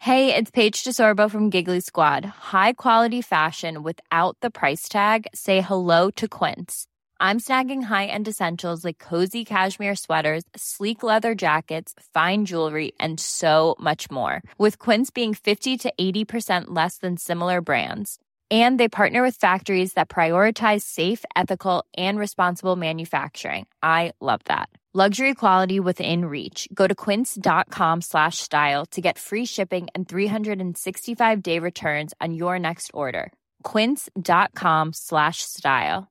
Hey, it's Paige DeSorbo from Giggly Squad. High quality fashion without the price tag. Say hello to Quince. I'm snagging high-end essentials like cozy cashmere sweaters, sleek leather jackets, fine jewelry, and so much more. With Quince being 50 to 80% less than similar brands. And they partner with factories that prioritize safe, ethical, and responsible manufacturing. I love that. Luxury quality within reach. Go to quince.com/style to get free shipping and 365-day returns on your next order. Quince.com/style.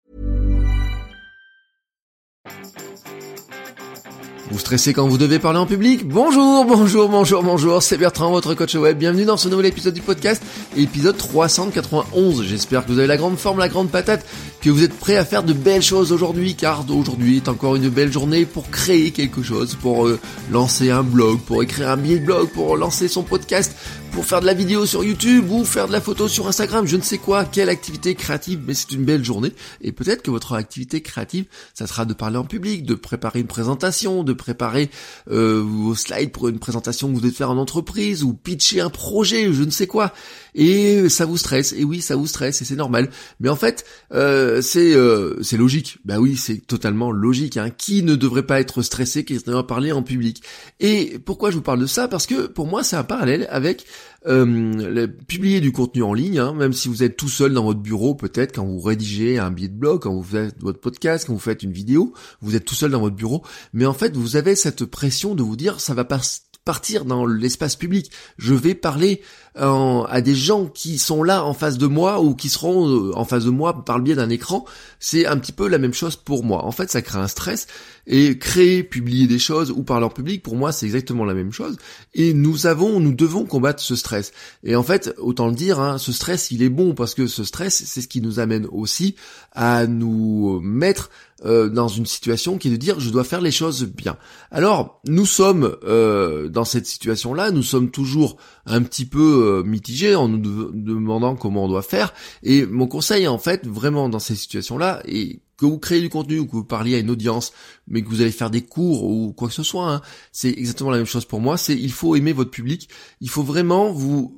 Vous stressez quand vous devez parler en public ? Bonjour, c'est Bertrand, votre coach web. Bienvenue dans ce nouvel épisode du podcast, épisode 391. J'espère que vous avez la grande forme, la grande patate, que vous êtes prêts à faire de belles choses aujourd'hui, car aujourd'hui est encore une belle journée pour créer quelque chose, pour lancer un blog, pour écrire un billet de blog, pour lancer son podcast, pour faire de la vidéo sur YouTube ou faire de la photo sur Instagram, je ne sais quoi, quelle activité créative, mais c'est une belle journée. Et peut-être que votre activité créative, ça sera de parler en public, de préparer une présentation, de préparer vos slides pour une présentation que vous devez faire en entreprise, ou pitcher un projet, je ne sais quoi. Et ça vous stresse, et oui, ça vous stresse, et c'est normal. Mais en fait, c'est logique. Bah oui, c'est totalement logique. Qui ne devrait pas être stressé, qui ne devrait pas parler en public ? Et pourquoi je vous parle de ça ? Parce que pour moi, c'est un parallèle avec publier du contenu en ligne, même si vous êtes tout seul dans votre bureau, peut-être quand vous rédigez un billet de blog, quand vous faites votre podcast, quand vous faites une vidéo, vous êtes tout seul dans votre bureau, mais en fait vous avez cette pression de vous dire ça va partir dans l'espace public, je vais parler à des gens qui sont là en face de moi ou qui seront en face de moi par le biais d'un écran. C'est un petit peu la même chose pour moi. En fait, ça crée un stress, et créer, publier des choses ou parler en public, pour moi, c'est exactement la même chose. Et nous devons combattre ce stress. Et en fait, autant le dire, ce stress, il est bon, parce que ce stress, c'est ce qui nous amène aussi à nous mettre dans une situation qui est de dire je dois faire les choses bien. Alors nous sommes dans cette situation-là, nous sommes toujours un petit peu mitigés en nous demandant comment on doit faire, et mon conseil en fait vraiment dans ces situations-là, et que vous créez du contenu ou que vous parliez à une audience, mais que vous allez faire des cours ou quoi que ce soit, c'est exactement la même chose pour moi. C'est il faut aimer votre public, il faut vraiment vous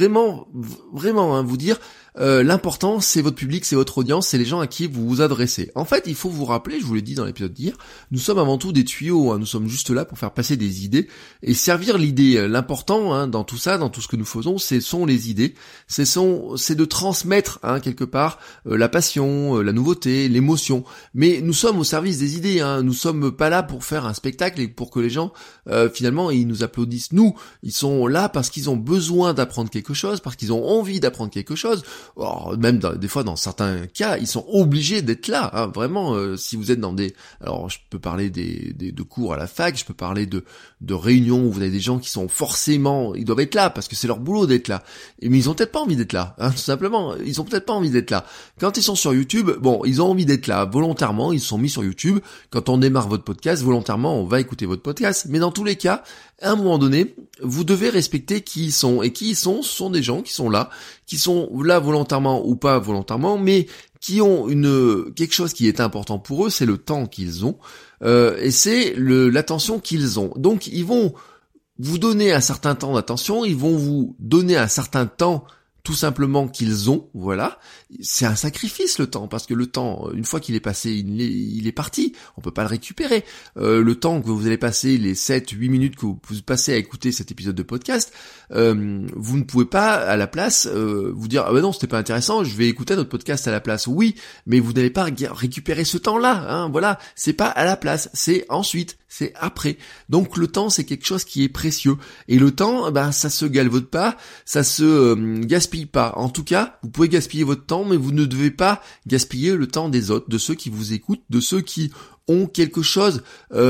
dire l'important c'est votre public, c'est votre audience, c'est les gens à qui vous vous adressez. En fait, il faut vous rappeler, je vous l'ai dit dans l'épisode d'hier, nous sommes avant tout des tuyaux, nous sommes juste là pour faire passer des idées et servir l'idée. L'important dans tout ça, dans tout ce que nous faisons, ce sont les idées, c'est de transmettre quelque part la passion, la nouveauté, l'émotion. Mais nous sommes au service des idées, nous sommes pas là pour faire un spectacle et pour que les gens finalement ils nous applaudissent. Nous, ils sont là parce qu'ils ont besoin d'apprendre quelque chose, parce qu'ils ont envie d'apprendre quelque chose. Même des fois dans certains cas, ils sont obligés d'être là, vraiment. Si vous êtes dans alors je peux parler de cours à la fac, je peux parler de réunions où vous avez des gens qui sont forcément, ils doivent être là parce que c'est leur boulot d'être là. Mais ils ont peut-être pas envie d'être là, tout simplement. Ils ont peut-être pas envie d'être là. Quand ils sont sur YouTube, ils ont envie d'être là volontairement. Ils se sont mis sur YouTube. Quand on démarre votre podcast, volontairement, on va écouter votre podcast. Mais dans tous les cas, à un moment donné, vous devez respecter qui ils sont. Et qui ils sont, ce sont des gens qui sont là volontairement ou pas volontairement, mais qui ont quelque chose qui est important pour eux, c'est le temps qu'ils ont, et c'est l'attention qu'ils ont. Donc ils vont vous donner un certain temps d'attention, ils vont vous donner un certain temps tout simplement qu'ils ont, voilà. C'est un sacrifice le temps, parce que le temps, une fois qu'il est passé, il est parti, on peut pas le récupérer. Le temps que vous allez passer, les 7-8 minutes que vous passez à écouter cet épisode de podcast, vous ne pouvez pas à la place vous dire ah ben non, c'était pas intéressant, je vais écouter notre podcast à la place. Oui, mais vous n'allez pas récupérer ce temps-là, voilà, c'est pas à la place, c'est ensuite, c'est après. Donc le temps, c'est quelque chose qui est précieux, et le temps, ça se galvaude pas, ça se gaspille pas. En tout cas, vous pouvez gaspiller votre temps, mais vous ne devez pas gaspiller le temps des autres, de ceux qui vous écoutent, de ceux qui ont quelque chose,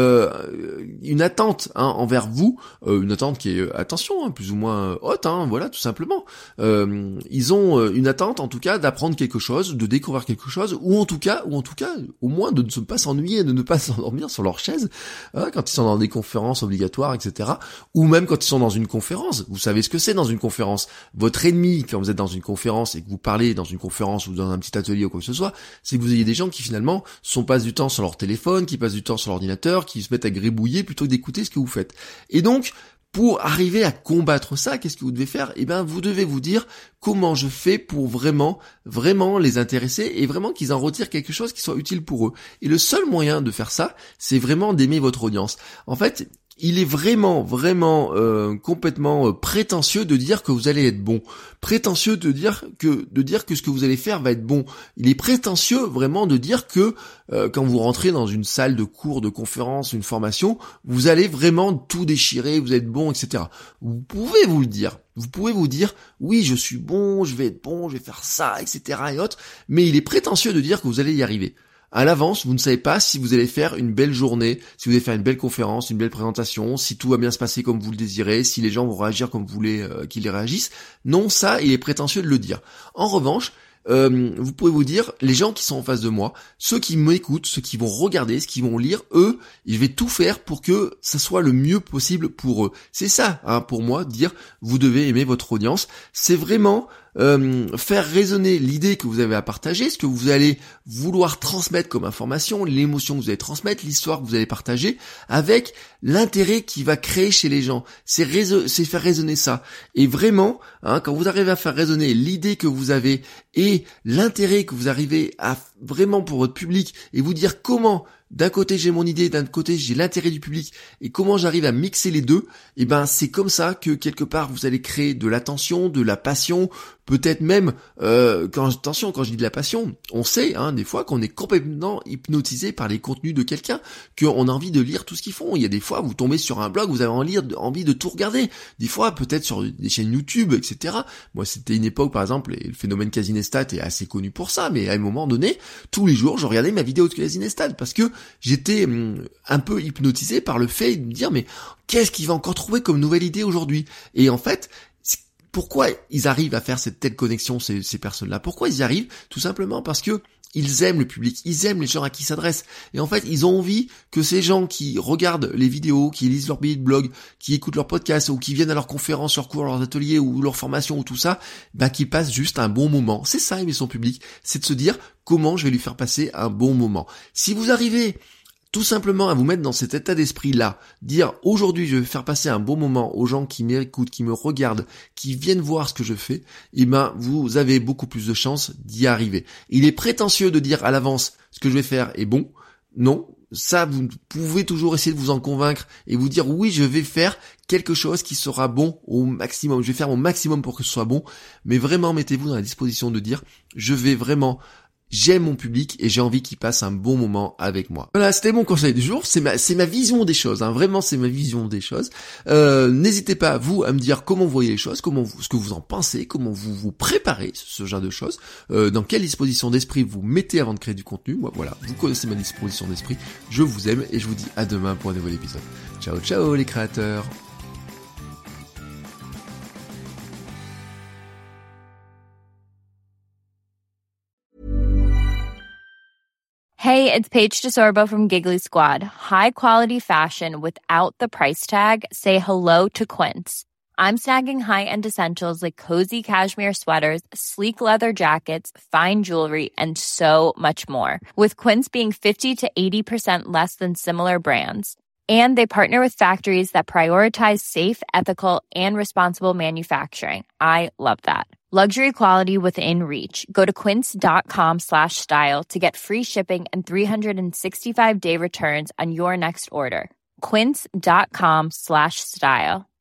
une attente envers vous, une attente qui est, attention, plus ou moins haute, voilà, tout simplement. Ils ont une attente, en tout cas, d'apprendre quelque chose, de découvrir quelque chose, ou en tout cas, au moins de ne pas s'ennuyer, de ne pas s'endormir sur leur chaise, quand ils sont dans des conférences obligatoires, etc. Ou même quand ils sont dans une conférence. Vous savez ce que c'est dans une conférence. Votre ennemi, quand vous êtes dans une conférence et que vous parlez dans une conférence ou dans un petit atelier ou quoi que ce soit, c'est que vous ayez des gens qui finalement passent du temps sur leur téléphone, qui passent du temps sur l'ordinateur, qui se mettent à gribouiller plutôt que d'écouter ce que vous faites. Et donc, Pour arriver à combattre ça, qu'est-ce que vous devez faire? Eh ben, vous devez vous dire comment je fais pour vraiment les intéresser et vraiment qu'ils en retirent quelque chose qui soit utile pour eux. Et le seul moyen de faire ça, c'est vraiment d'aimer votre audience. En fait, il est vraiment complètement prétentieux de dire que vous allez être bon. Prétentieux de dire que ce que vous allez faire va être bon. Il est prétentieux vraiment de dire que quand vous rentrez dans une salle de cours, de conférence, une formation, vous allez vraiment tout déchirer, vous êtes bon, etc. Vous pouvez vous le dire. Vous pouvez vous dire, oui, je suis bon, je vais être bon, je vais faire ça, etc. et autres. Mais il est prétentieux de dire que vous allez y arriver. À l'avance, vous ne savez pas si vous allez faire une belle journée, si vous allez faire une belle conférence, une belle présentation, si tout va bien se passer comme vous le désirez, si les gens vont réagir comme vous voulez qu'ils réagissent. Non, ça, il est prétentieux de le dire. En revanche, vous pouvez vous dire, les gens qui sont en face de moi, ceux qui m'écoutent, ceux qui vont regarder, ceux qui vont lire, eux, je vais tout faire pour que ça soit le mieux possible pour eux. C'est ça, pour moi, dire, vous devez aimer votre audience. C'est vraiment faire résonner l'idée que vous avez à partager, ce que vous allez vouloir transmettre comme information, l'émotion que vous allez transmettre, l'histoire que vous allez partager, avec l'intérêt qui va créer chez les gens. C'est faire résonner ça. Et vraiment, quand vous arrivez à faire résonner l'idée que vous avez et l'intérêt que vous arrivez à vraiment pour votre public et vous dire comment d'un côté j'ai mon idée, d'un côté j'ai l'intérêt du public et comment j'arrive à mixer les deux, et ben c'est comme ça que quelque part vous allez créer de l'attention, de la passion, peut-être même quand je dis de la passion, on sait des fois qu'on est complètement hypnotisé par les contenus de quelqu'un, qu'on a envie de lire tout ce qu'ils font. Il y a des fois vous tombez sur un blog, vous avez envie de tout regarder. Des fois peut-être sur des chaînes YouTube, etc. Moi c'était une époque par exemple, et le phénomène Casinestat est assez connu pour ça, mais à un moment donné, tous les jours je regardais ma vidéo de Casinestat parce que j'étais un peu hypnotisé par le fait de me dire mais qu'est-ce qu'il va encore trouver comme nouvelle idée aujourd'hui? Et en fait, pourquoi ils arrivent à faire cette telle connexion, ces personnes-là? Pourquoi ils y arrivent? Tout simplement parce que ils aiment le public, ils aiment les gens à qui ils s'adressent. Et en fait, ils ont envie que ces gens qui regardent les vidéos, qui lisent leurs billets de blog, qui écoutent leurs podcasts, ou qui viennent à leurs conférences, leurs cours, leurs ateliers, ou leurs formations, ou tout ça, qu'ils passent juste un bon moment. C'est ça, aimer son public. C'est de se dire, comment je vais lui faire passer un bon moment. Si vous arrivez tout simplement à vous mettre dans cet état d'esprit-là, dire aujourd'hui je vais faire passer un bon moment aux gens qui m'écoutent, qui me regardent, qui viennent voir ce que je fais, vous avez beaucoup plus de chances d'y arriver. Il est prétentieux de dire à l'avance ce que je vais faire est bon. Non, ça vous pouvez toujours essayer de vous en convaincre et vous dire oui je vais faire quelque chose qui sera bon au maximum, je vais faire mon maximum pour que ce soit bon, mais vraiment mettez-vous dans la disposition de dire j'aime mon public et j'ai envie qu'il passe un bon moment avec moi. Voilà, c'était mon conseil du jour. C'est ma vision des choses. Vraiment, c'est ma vision des choses. N'hésitez pas, vous, à me dire comment vous voyez les choses, ce que vous en pensez, comment vous vous préparez ce genre de choses, dans quelle disposition d'esprit vous mettez avant de créer du contenu. Moi, voilà, vous connaissez ma disposition d'esprit. Je vous aime et je vous dis à demain pour un nouvel épisode. Ciao, ciao les créateurs. Hey, it's Paige DeSorbo from Giggly Squad. High quality fashion without the price tag. Say hello to Quince. I'm snagging high-end essentials like cozy cashmere sweaters, sleek leather jackets, fine jewelry, and so much more. With Quince being 50 to 80% less than similar brands. And they partner with factories that prioritize safe, ethical, and responsible manufacturing. I love that. Luxury quality within reach. Go to quince.com/style to get free shipping and 365-day returns on your next order. Quince.com/style.